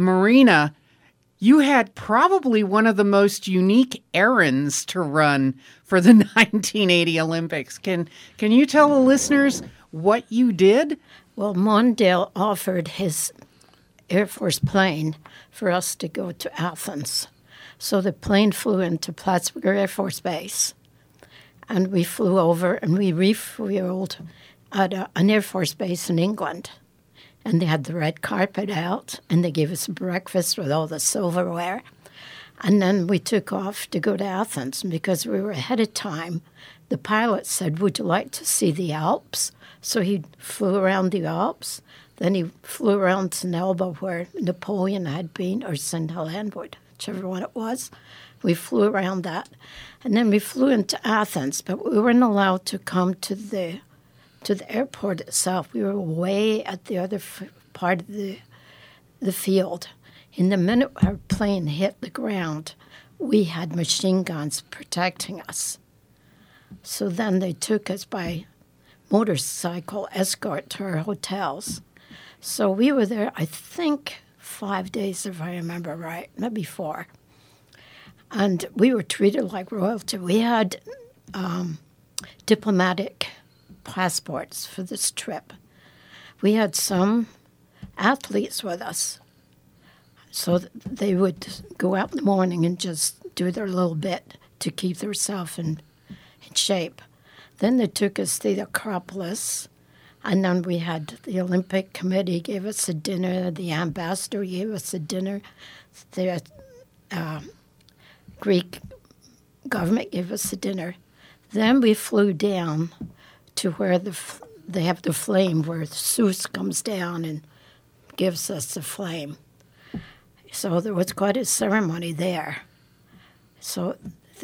Marina, you had probably one of the most unique errands to run for the 1980 Olympics. Can you tell the listeners what you did? Well, Mondale offered his Air Force plane for us to go to Athens. So the plane flew into Plattsburgh Air Force Base, and we flew over and we refueled at an Air Force base in England. And they had the red carpet out, and they gave us breakfast with all the silverware. And then we took off to go to Athens. And because we were ahead of time, the pilot said, "Would you like to see the Alps?" So he flew around the Alps. Then he flew around St. Elba, where Napoleon had been, or St. Helena, whichever one it was. We flew around that. And then we flew into Athens, but we weren't allowed to come to the airport itself. We were way at the other part of the field. In the minute our plane hit the ground, we had machine guns protecting us. So then they took us by motorcycle escort to our hotels. So we were there, I think, 5 days, if I remember right, maybe 4. And we were treated like royalty. We had diplomatic passports for this trip. We had some athletes with us. So they would go out in the morning and just do their little bit to keep themselves in shape. Then they took us to the Acropolis, and then we had the Olympic Committee gave us a dinner, the ambassador gave us a dinner, the Greek government gave us a dinner. Then we flew down to where they have the flame, where Zeus comes down and gives us the flame. So there was quite a ceremony there. So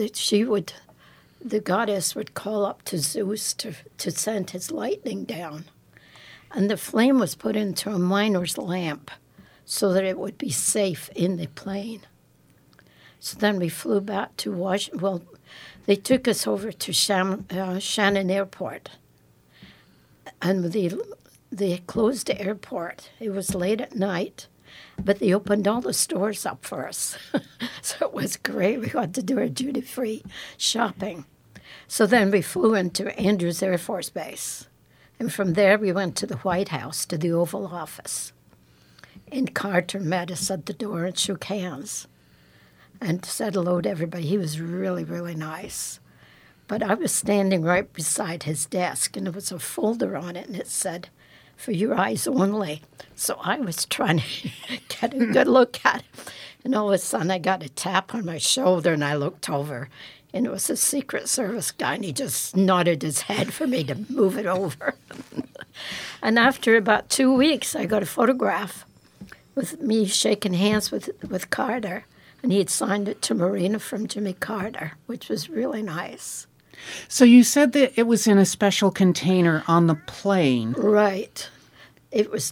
the goddess would call up to Zeus to send his lightning down. And the flame was put into a miner's lamp so that it would be safe in the plane. So then we flew back to Washington. Well, they took us over to Shannon Airport. And they closed the airport. It was late at night, but they opened all the stores up for us. So it was great. We got to do our duty-free shopping. So then we flew into Andrews Air Force Base. And from there we went to the White House, to the Oval Office. And Carter met us at the door and shook hands and said hello to everybody. He was really, really nice. But I was standing right beside his desk, and there was a folder on it, and it said, "For your eyes only." So I was trying to get a good look at it. And all of a sudden, I got a tap on my shoulder, and I looked over, and it was a Secret Service guy, and he just nodded his head for me to move it over. And after about 2 weeks, I got a photograph with me shaking hands with Carter, and he had signed it to Marina from Jimmy Carter, which was really nice. So you said that it was in a special container on the plane. Right. It was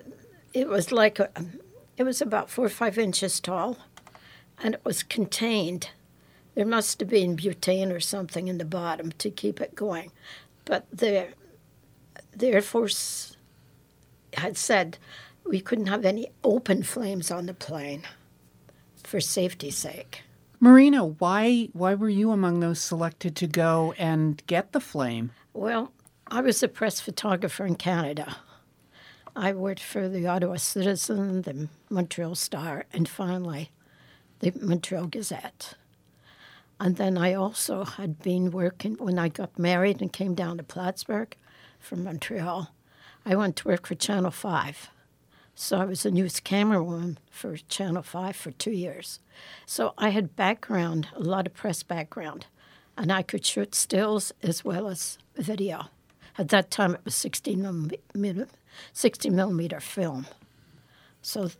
about 4 or 5 inches tall, and it was contained. There must have been butane or something in the bottom to keep it going. But the Air Force had said we couldn't have any open flames on the plane for safety's sake. Marina, why were you among those selected to go and get the flame? Well, I was a press photographer in Canada. I worked for the Ottawa Citizen, the Montreal Star, and finally the Montreal Gazette. And then I also had been working, when I got married and came down to Plattsburgh from Montreal, I went to work for Channel 5. So I was a news camerawoman for Channel 5 for 2 years. So I had background, a lot of press background, and I could shoot stills as well as video. At that time, it was 60 millimeter film. So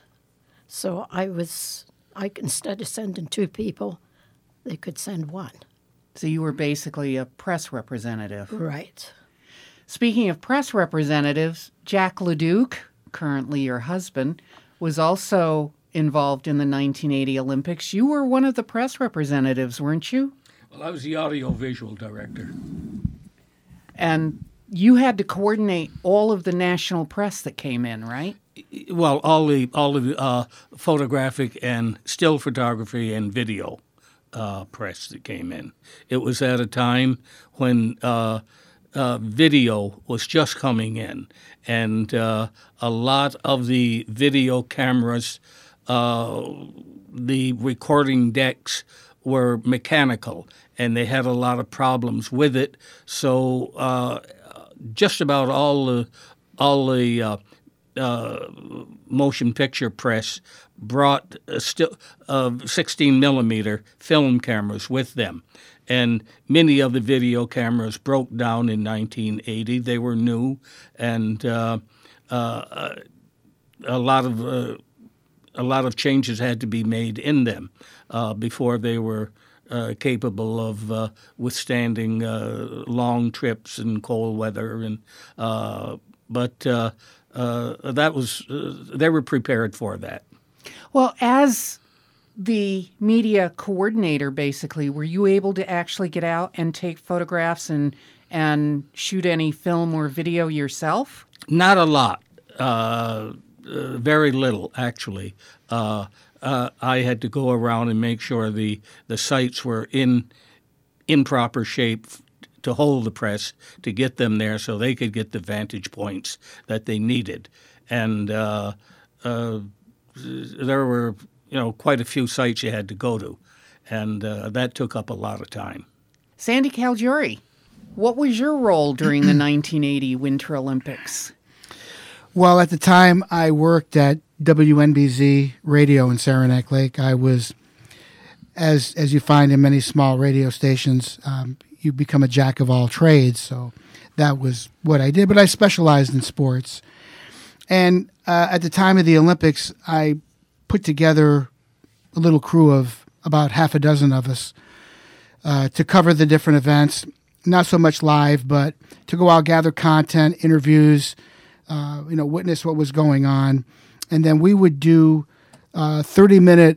instead of sending 2 people, they could send 1. So you were basically a press representative. Right. Speaking of press representatives, Jack LeDuc, currently your husband, was also involved in the 1980 Olympics. You were one of the press representatives, weren't you? Well, I was the audio-visual director. And you had to coordinate all of the national press that came in, right? Well, all the photographic and still photography and video press that came in. It was at a time when video was just coming in, and a lot of the video cameras, the recording decks were mechanical, and they had a lot of problems with it. So just about all the motion picture press brought 16 millimeter film cameras with them. And many of the video cameras broke down in 1980. They were new, and a lot of changes had to be made in them before they were capable of withstanding long trips and cold weather. And that was they were prepared for that. Well, as the media coordinator, basically, were you able to actually get out and take photographs and shoot any film or video yourself? Not a lot. Very little, actually. I had to go around and make sure the sites were in proper shape to hold the press, to get them there so they could get the vantage points that they needed. And there were, quite a few sites you had to go to, and that took up a lot of time. Sandy Caligiuri, what was your role during the 1980 Winter Olympics? Well, at the time I worked at WNBZ Radio in Saranac Lake. I was, as you find in many small radio stations, you become a jack of all trades. So that was what I did. But I specialized in sports. And at the time of the Olympics, I put together a little crew of about half a dozen of us to cover the different events. Not so much live, but to go out, gather content, interviews, witness what was going on. And then we would do a 30-minute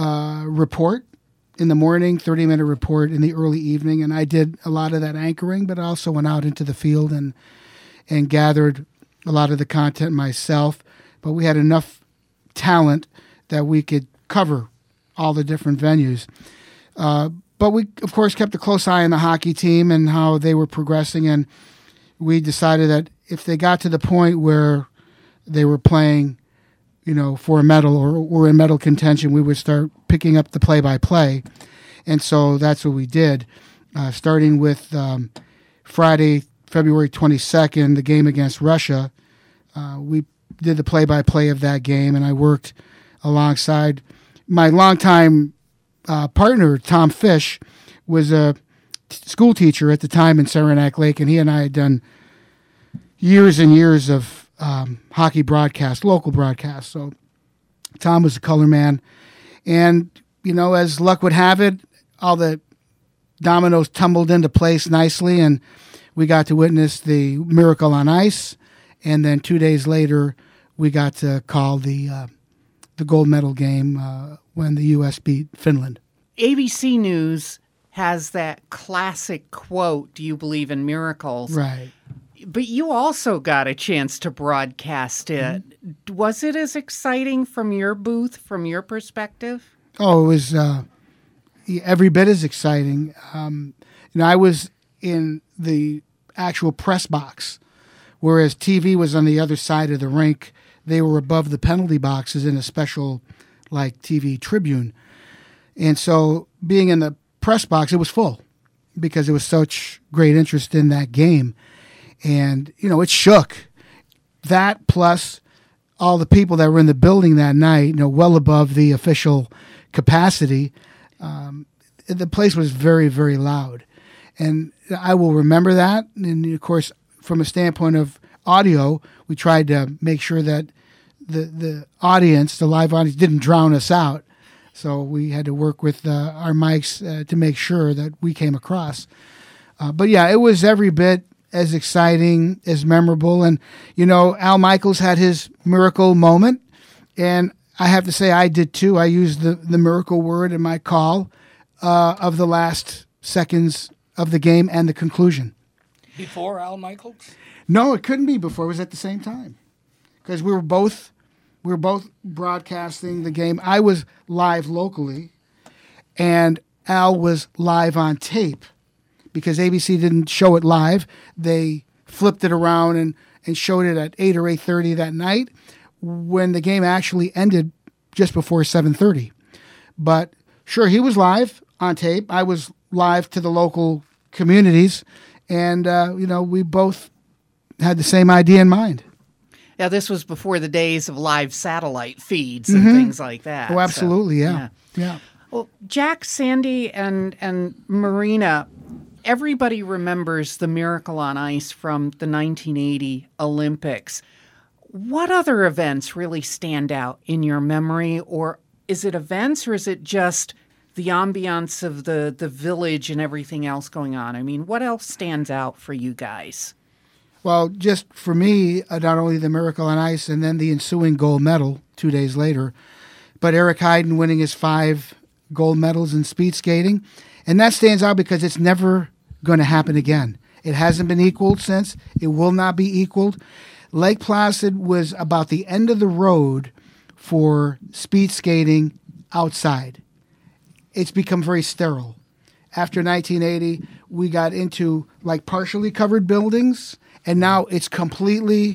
report in the morning, 30-minute report in the early evening. And I did a lot of that anchoring, but I also went out into the field and gathered a lot of the content myself. But we had enough talent that we could cover all the different venues. But we, of course, kept a close eye on the hockey team and how they were progressing. And we decided that if they got to the point where they were playing, for a medal or were in medal contention, we would start picking up the play-by-play. And so that's what we did, starting with Friday, February 22nd, the game against Russia. We did the play-by-play of that game, and I worked alongside my longtime partner, Tom Fish, was a school teacher at the time in Saranac Lake, and he and I had done years and years of hockey broadcast, local broadcast. So Tom was a color man. And, as luck would have it, all the dominoes tumbled into place nicely, and we got to witness the Miracle on Ice. And then 2 days later, we got to call the gold medal game when the U.S. beat Finland. ABC News has that classic quote, "Do you believe in miracles?" Right. But you also got a chance to broadcast it. Mm-hmm. Was it as exciting from your booth, from your perspective? Oh, it was every bit as exciting. I was in the actual press box, whereas TV was on the other side of the rink. They were above the penalty boxes in a special, TV tribune. And so being in the press box, it was full because there was such great interest in that game. And, it shook. That plus all the people that were in the building that night, well above the official capacity, the place was very, very loud. And I will remember that. And, of course, from a standpoint of audio, we tried to make sure that the audience, the live audience, didn't drown us out. So we had to work with our mics to make sure that we came across. But, yeah, it was every bit as exciting, as memorable. And, Al Michaels had his miracle moment. And I have to say I did too. I used the miracle word in my call of the last seconds of the game and the conclusion. Before Al Michaels? No, it couldn't be before. It was at the same time. Because we were both We were both broadcasting the game. I was live locally, and Al was live on tape because ABC didn't show it live. They flipped it around and showed it at 8 or 8:30 that night when the game actually ended just before 7:30. But sure, he was live on tape. I was live to the local communities, and we both had the same idea in mind. Yeah, this was before the days of live satellite feeds and things like that. Oh, absolutely, So, yeah. Well, Jack, Sandy, and Marina, everybody remembers the Miracle on Ice from the 1980 Olympics. What other events really stand out in your memory? Or is it events, or is it just the ambiance of the village and everything else going on? I mean, what else stands out for you guys? Well, just for me, not only the Miracle on Ice and then the ensuing gold medal 2 days later, but Eric Heiden winning his 5 gold medals in speed skating. And that stands out because it's never going to happen again. It hasn't been equaled since. It will not be equaled. Lake Placid was about the end of the road for speed skating outside. It's become very sterile. After 1980, we got into like partially covered buildings, and now it's completely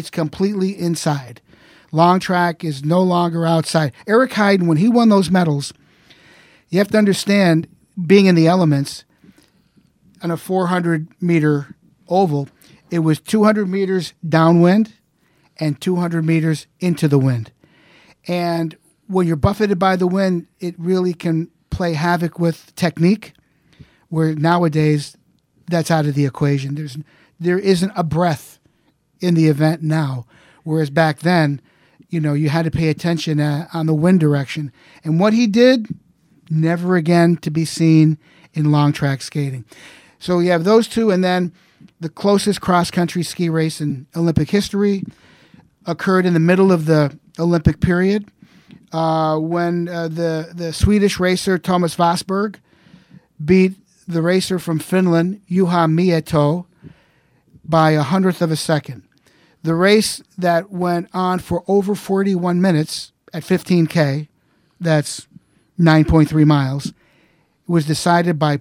inside. Long track is no longer outside. Eric Heiden, when he won those medals, you have to understand, being in the elements, on a 400-meter oval, it was 200 meters downwind and 200 meters into the wind. And when you're buffeted by the wind, it really can play havoc with technique, where nowadays that's out of the equation. There isn't a breath in the event now, whereas back then, you had to pay attention on the wind direction. And what he did, never again to be seen in long track skating. So you have those two, and then the closest cross-country ski race in Olympic history occurred in the middle of the Olympic period when the Swedish racer Thomas Vosberg beat the racer from Finland, Juha Mieto, by 100th of a second. The race that went on for over 41 minutes at 15K, that's 9.3 miles, was decided by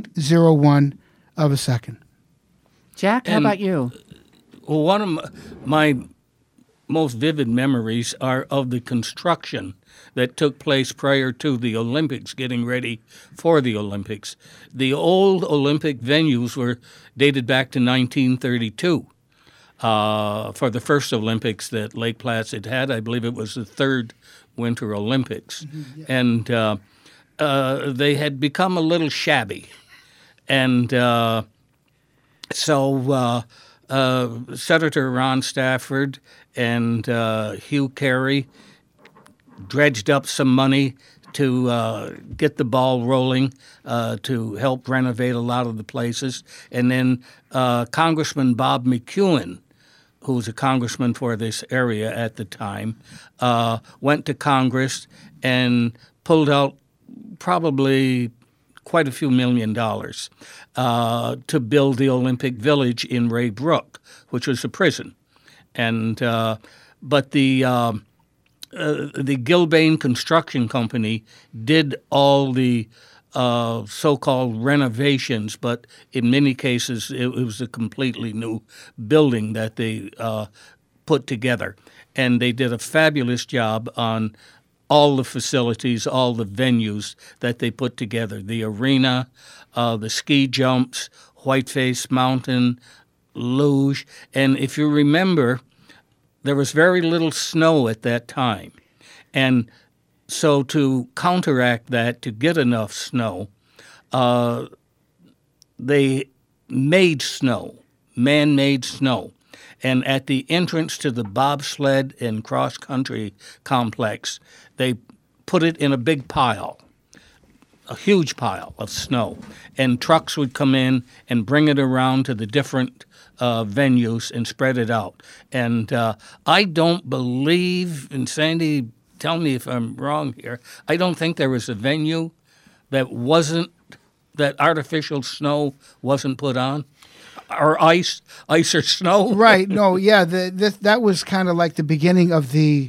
0.01 of a second. Jack, how about you? Well, one of my most vivid memories are of the construction that took place prior to the Olympics, getting ready for the Olympics. The old Olympic venues were dated back to 1932 for the first Olympics that Lake Placid had. I believe it was the third Winter Olympics. Mm-hmm, yeah. And they had become a little shabby. And so Senator Ron Stafford and Hugh Carey dredged up some money to get the ball rolling, to help renovate a lot of the places. And then Congressman Bob McEwen, who was a congressman for this area at the time, went to Congress and pulled out probably quite a few $1 million to build the Olympic Village in Ray Brook, which was a prison. And but the Gilbane Construction Company did all the so-called renovations, but in many cases it was a completely new building that they put together. And they did a fabulous job on all the facilities, all the venues that they put together, the arena, the ski jumps, Whiteface Mountain, luge. And if you remember, there was very little snow at that time. And so to counteract that, to get enough snow, they made snow, man-made snow. And at the entrance to the bobsled and cross-country complex, they put it in a big pile, a huge pile of snow. And trucks would come in and bring it around to the different venues and spread it out. And I don't believe, and Sandy, tell me if I'm wrong here, I don't think there was a venue that artificial snow wasn't put on. Or ice or snow. Right. No, yeah, that was kind of like the beginning of the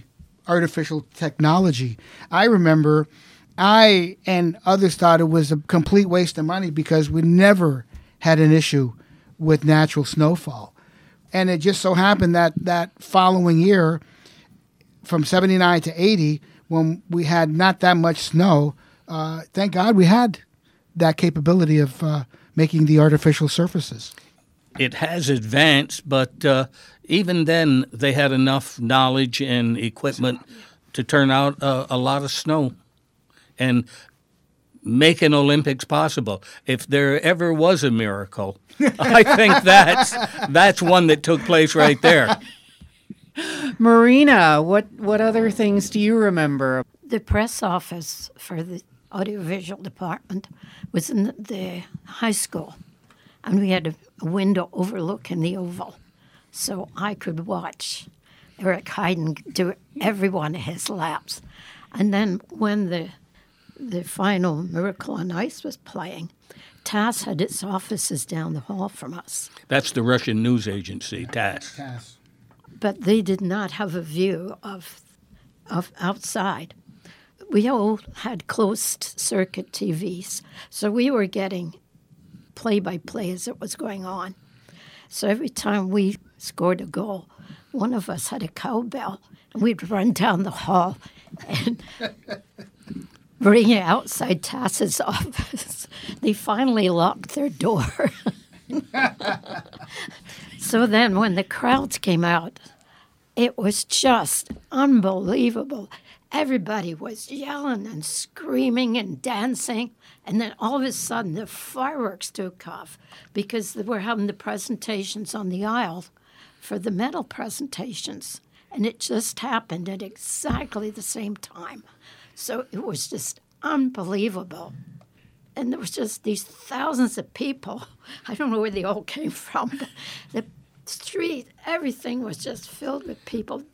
artificial technology. I remember I and others thought it was a complete waste of money because we never had an issue with natural snowfall. And it just so happened that following year, from 79 to 80, when we had not that much snow, thank God we had that capability of making the artificial surfaces. It has advanced, but even then they had enough knowledge and equipment to turn out a lot of snow and make an Olympics possible. If there ever was a miracle, I think that's one that took place right there. Marina, what other things do you remember? The press office for the audiovisual department was in the high school, and we had a window overlooking the Oval, so I could watch Eric Heiden do every one of his laps. And then when the final Miracle on Ice was playing, TASS had its offices down the hall from us. That's the Russian news agency, TASS. But they did not have a view of outside. We all had closed circuit TVs, so we were getting play-by-play as it was going on. So every time we scored a goal, one of us had a cowbell, and we'd run down the hall and bring it outside TASS's office. They finally locked their door. So then when the crowds came out, it was just unbelievable. Everybody was yelling and screaming and dancing. And then all of a sudden, the fireworks took off because they were having the presentations on the aisle for the medal presentations. And it just happened at exactly the same time. So it was just unbelievable. And there was just these thousands of people. I don't know where they all came from, but the street, everything was just filled with people